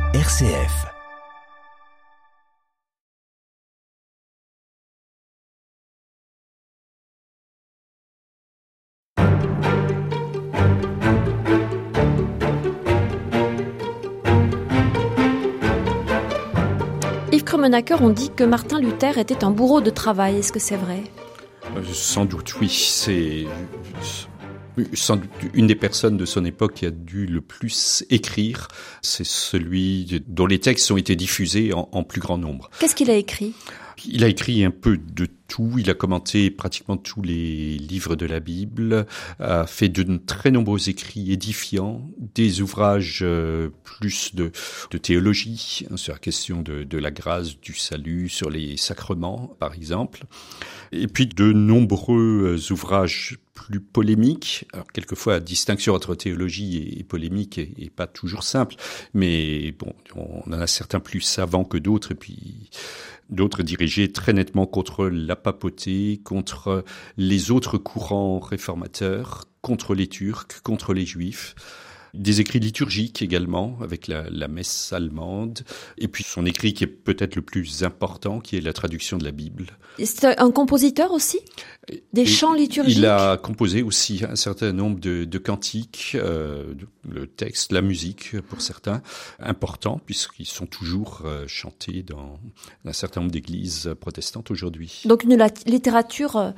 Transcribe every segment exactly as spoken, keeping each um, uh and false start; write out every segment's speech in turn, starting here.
R C F. Yves Krummenacher, on dit que Martin Luther était un bourreau de travail. Est-ce que c'est vrai ? euh, Sans doute, oui. C'est sans doute une des personnes de son époque qui a dû le plus écrire. C'est celui dont les textes ont été diffusés en, en plus grand nombre. Qu'est-ce qu'il a écrit ? Il a écrit un peu de tout. Il a commenté pratiquement tous les livres de la Bible, a fait de très nombreux écrits édifiants, des ouvrages euh, plus de, de théologie, hein, sur la question de, de la grâce, du salut, sur les sacrements, par exemple. Et puis de nombreux ouvrages plus polémiques. Alors, quelquefois, la distinction entre théologie et, et polémique est, est pas toujours simple, mais bon, on en a certains plus savants que d'autres, et puis d'autres dirigés très nettement contre la papauté, contre les autres courants réformateurs, contre les Turcs, contre les Juifs. Des écrits liturgiques également, avec la, la messe allemande. Et puis son écrit qui est peut-être le plus important, qui est la traduction de la Bible. C'est un compositeur aussi ? Des Et chants liturgiques ? Il a composé aussi un certain nombre de, de cantiques, euh, le texte, la musique pour certains, importants, puisqu'ils sont toujours euh, chantés dans un certain nombre d'églises protestantes aujourd'hui. Donc une la- littérature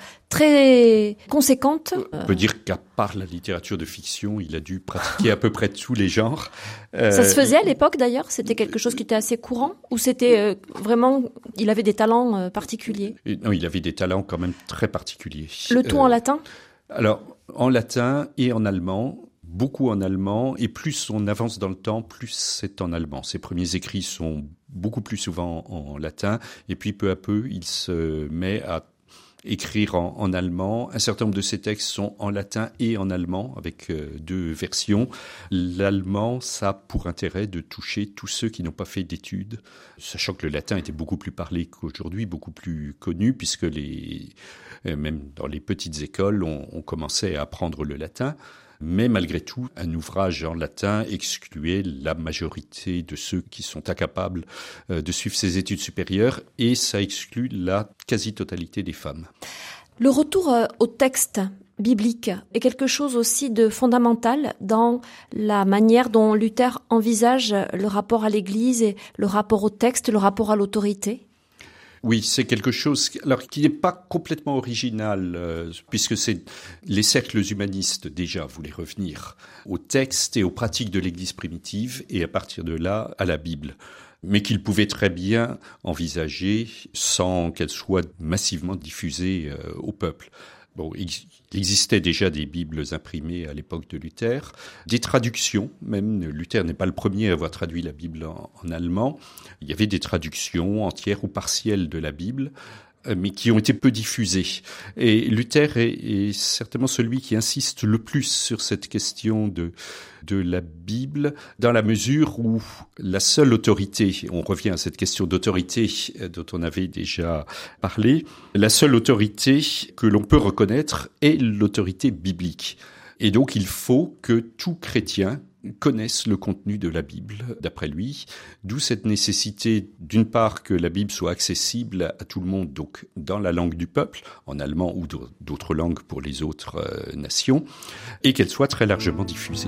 très conséquente. On peut dire qu'à part la littérature de fiction, il a dû pratiquer à peu près tous les genres. Euh, Ça se faisait à l'époque d'ailleurs ? C'était quelque chose qui était assez courant ? Ou c'était euh, vraiment, il avait des talents euh, particuliers ? Et, non, il avait des talents quand même très particuliers. Le tout euh, en latin ? Alors, en latin et en allemand, beaucoup en allemand, et plus on avance dans le temps, plus c'est en allemand. Ses premiers écrits sont beaucoup plus souvent en, en latin, et puis peu à peu, il se met à écrire en, en allemand. Un certain nombre de ses textes sont en latin et en allemand, avec euh, deux versions. L'allemand, ça a pour intérêt de toucher tous ceux qui n'ont pas fait d'études, sachant que le latin était beaucoup plus parlé qu'aujourd'hui, beaucoup plus connu, puisque les, euh, même dans les petites écoles, on, on commençait à apprendre le latin. Mais malgré tout, un ouvrage en latin excluait la majorité de ceux qui sont incapables de suivre ces études supérieures, et ça exclut la quasi-totalité des femmes. Le retour au texte biblique est quelque chose aussi de fondamental dans la manière dont Luther envisage le rapport à l'Église et le rapport au texte, le rapport à l'autorité. Oui, c'est quelque chose alors qui n'est pas complètement original, euh, puisque c'est les cercles humanistes déjà voulaient revenir au texte et aux pratiques de l'Église primitive, et à partir de là à la Bible, mais qu'ils pouvaient très bien envisager sans qu'elle soit massivement diffusée euh, au peuple. Bon, il existait déjà des Bibles imprimées à l'époque de Luther, des traductions, même Luther n'est pas le premier à avoir traduit la Bible en, en allemand. Il y avait des traductions entières ou partielles de la Bible, mais qui ont été peu diffusées. Et Luther est, est certainement celui qui insiste le plus sur cette question de, de la Bible, dans la mesure où la seule autorité, on revient à cette question d'autorité dont on avait déjà parlé, la seule autorité que l'on peut reconnaître est l'autorité biblique. Et donc il faut que tout chrétien connaissent le contenu de la Bible, d'après lui, d'où cette nécessité, d'une part, que la Bible soit accessible à tout le monde, donc dans la langue du peuple, en allemand ou d'autres langues pour les autres euh, nations, et qu'elle soit très largement diffusée.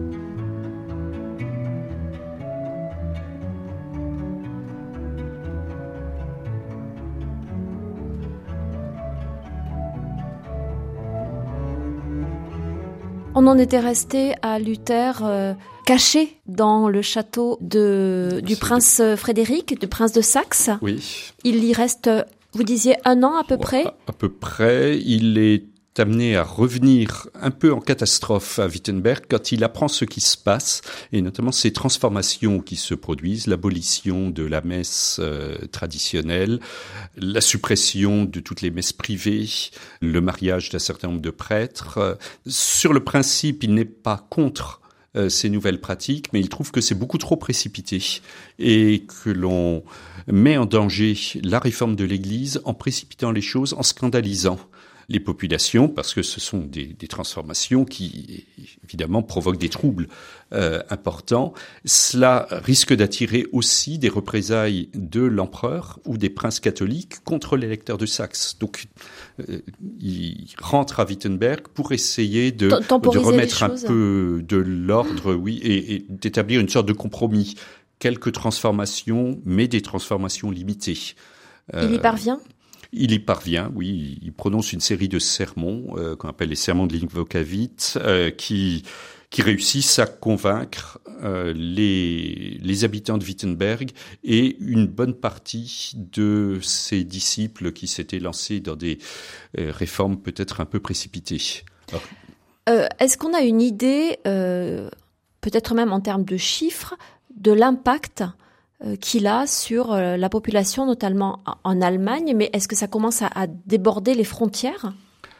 On en était resté à Luther euh, caché dans le château de, du prince Frédéric, du prince de Saxe. Oui. Il y reste, vous disiez, un an à peu près ? À, à peu près. Il est amené à revenir un peu en catastrophe à Wittenberg quand il apprend ce qui se passe, et notamment ces transformations qui se produisent, l'abolition de la messe euh, traditionnelle, la suppression de toutes les messes privées, le mariage d'un certain nombre de prêtres. Sur le principe, il n'est pas contre euh, ces nouvelles pratiques, mais il trouve que c'est beaucoup trop précipité et que l'on met en danger la réforme de l'Église en précipitant les choses, en scandalisant les populations, parce que ce sont des, des transformations qui, évidemment, provoquent des troubles euh, importants. Cela risque d'attirer aussi des représailles de l'empereur ou des princes catholiques contre l'électeur de Saxe. Donc, euh, il rentre à Wittenberg pour essayer de, de remettre un peu de l'ordre, oui, et, et d'établir une sorte de compromis. Quelques transformations, mais des transformations limitées. Il y parvient ? Il y parvient, oui. Il prononce une série de sermons euh, qu'on appelle les sermons de l'Invokavit, euh, qui qui réussissent à convaincre euh, les les habitants de Wittenberg et une bonne partie de ses disciples qui s'étaient lancés dans des euh, réformes peut-être un peu précipitées. Alors, euh, est-ce qu'on a une idée, euh, peut-être même en termes de chiffres, de l'impact euh, qu'il a sur euh, la population, notamment en Allemagne, mais est-ce que ça commence à, à déborder les frontières ?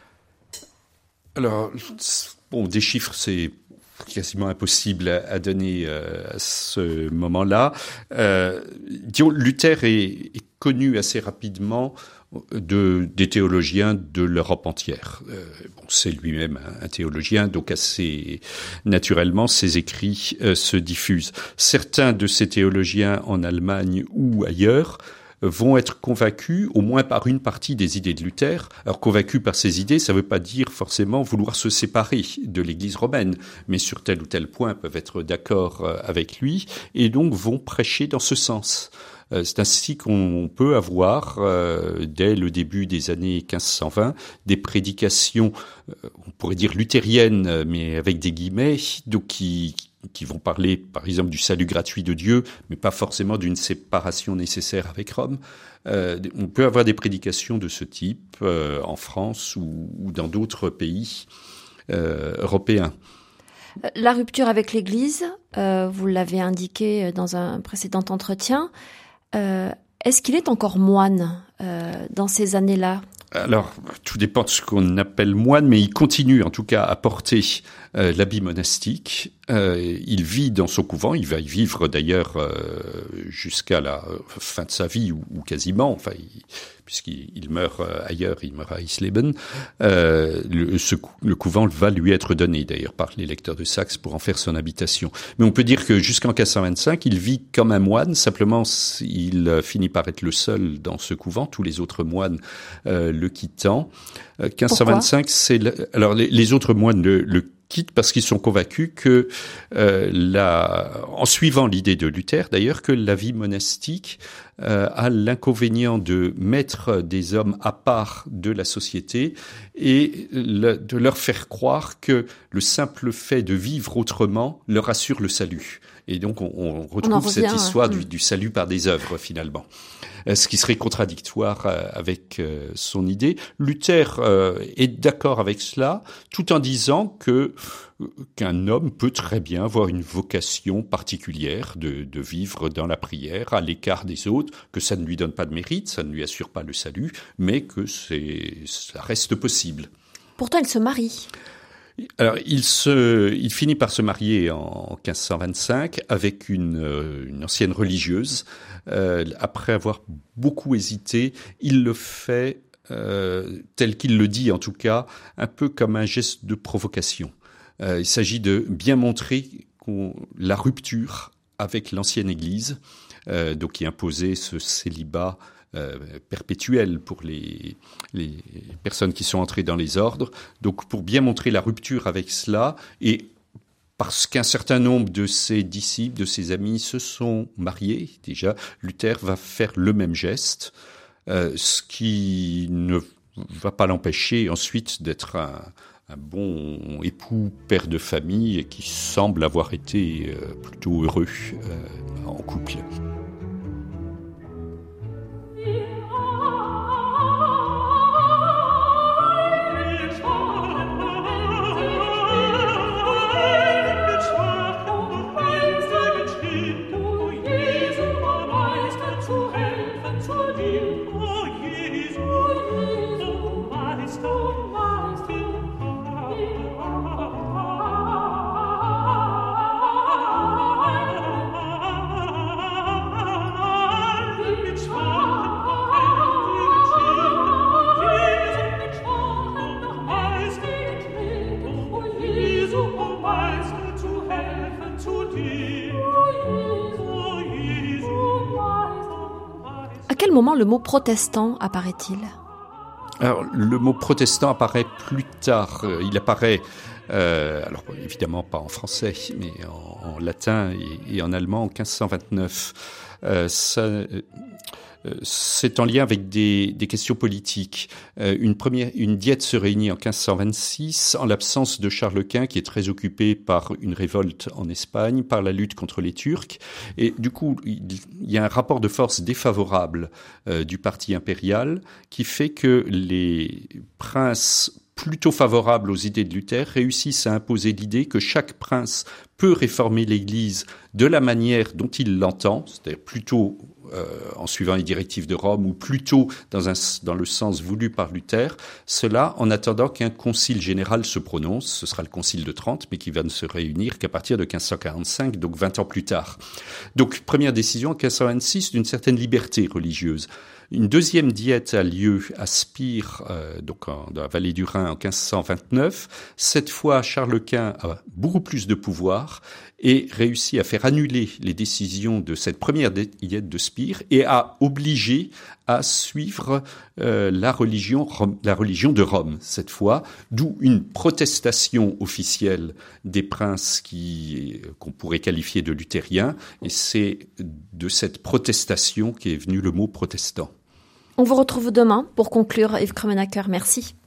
Alors, bon, des chiffres, c'est quasiment impossible à, à donner euh, à ce moment-là. Euh, disons, Luther est, est connu assez rapidement de des théologiens de l'Europe entière. Euh, bon, c'est lui-même un, un théologien, donc assez naturellement, ses écrits euh, se diffusent. Certains de ces théologiens en Allemagne ou ailleurs vont être convaincus, au moins par une partie des idées de Luther. Alors, convaincus par ces idées, ça ne veut pas dire forcément vouloir se séparer de l'Église romaine, mais sur tel ou tel point peuvent être d'accord avec lui, et donc vont prêcher dans ce sens. C'est ainsi qu'on peut avoir, euh, dès le début des années quinze cent vingt, des prédications, euh, on pourrait dire luthériennes, mais avec des guillemets, donc qui qui vont parler, par exemple, du salut gratuit de Dieu, mais pas forcément d'une séparation nécessaire avec Rome. Euh, on peut avoir des prédications de ce type euh, en France ou, ou dans d'autres pays euh, européens. La rupture avec l'Église, euh, vous l'avez indiqué dans un précédent entretien, euh, est-ce qu'il est encore moine euh, dans ces années-là ? Alors, tout dépend de ce qu'on appelle moine, mais il continue en tout cas à porter euh, l'habit monastique. Euh, il vit dans son couvent, il va y vivre d'ailleurs euh, jusqu'à la fin de sa vie, ou, ou quasiment, enfin, il, puisqu'il il meurt ailleurs, il meurt à Eisleben. Euh, le, ce, le couvent va lui être donné d'ailleurs par l'électeur de Saxe pour en faire son habitation. Mais on peut dire que jusqu'en quinze cent vingt-cinq, il vit comme un moine, simplement il finit par être le seul dans ce couvent, tous les autres moines euh, le quittant. Euh, quinze cent vingt-cinq, Pourquoi ? c'est le, alors les, les autres moines le, le quittent parce qu'ils sont convaincus que euh, la, en suivant l'idée de Luther d'ailleurs, que la vie monastique euh, a l'inconvénient de mettre des hommes à part de la société et le, de leur faire croire que le simple fait de vivre autrement leur assure le salut. Et donc on, on retrouve on revient, cette histoire ouais. du, du salut par des œuvres finalement. Ce qui serait contradictoire avec son idée. Luther est d'accord avec cela, tout en disant que qu'un homme peut très bien avoir une vocation particulière de, de vivre dans la prière, à l'écart des autres, que ça ne lui donne pas de mérite, ça ne lui assure pas le salut, mais que c'est, ça reste possible. Pourtant, il se marie. Alors, il se, il finit par se marier en quinze cent vingt-cinq avec une, une ancienne religieuse. Euh, après avoir beaucoup hésité, il le fait, euh, tel qu'il le dit en tout cas, un peu comme un geste de provocation. Euh, il s'agit de bien montrer qu'on, la rupture avec l'ancienne Église, euh, donc qui imposait ce célibat Euh, perpétuelle pour les, les personnes qui sont entrées dans les ordres. Donc, pour bien montrer la rupture avec cela, et parce qu'un certain nombre de ses disciples, de ses amis se sont mariés, déjà, Luther va faire le même geste, euh, ce qui ne va pas l'empêcher ensuite d'être un, un bon époux, père de famille, et qui semble avoir été euh, plutôt heureux euh, en couple. quel moment le mot protestant apparaît-il ? Alors, le mot protestant apparaît plus tard. Il apparaît, euh, alors évidemment pas en français, mais en, en latin et, et en allemand en quinze cent vingt-neuf. Euh, ça, euh, c'est en lien avec des, des questions politiques. Euh, une première, une diète se réunit en quinze cent vingt-six en l'absence de Charles Quint, qui est très occupé par une révolte en Espagne, par la lutte contre les Turcs. Et du coup, il, il y a un rapport de force défavorable euh, du parti impérial qui fait que les princes plutôt favorables aux idées de Luther réussissent à imposer l'idée que chaque prince peut réformer l'Église de la manière dont il l'entend, c'est-à-dire plutôt euh, en suivant les directives de Rome ou plutôt dans, un, dans le sens voulu par Luther, cela en attendant qu'un concile général se prononce, ce sera le concile de Trente, mais qui va ne se réunir qu'à partir de quinze cent quarante-cinq, donc vingt ans plus tard. Donc première décision en quinze cent vingt-six d'une certaine liberté religieuse. Une deuxième diète a lieu à Spire, euh, donc en, dans la vallée du Rhin, en quinze cent vingt-neuf. Cette fois, Charles Quint a beaucoup plus de pouvoir et réussit à faire annuler les décisions de cette première diète de Spire et a obligé à suivre euh, la religion, la religion de Rome cette fois, d'où une protestation officielle des princes qui qu'on pourrait qualifier de luthériens, et c'est de cette protestation qu'est venu le mot protestant. On vous retrouve demain pour conclure, Yves Krummenacher. Merci.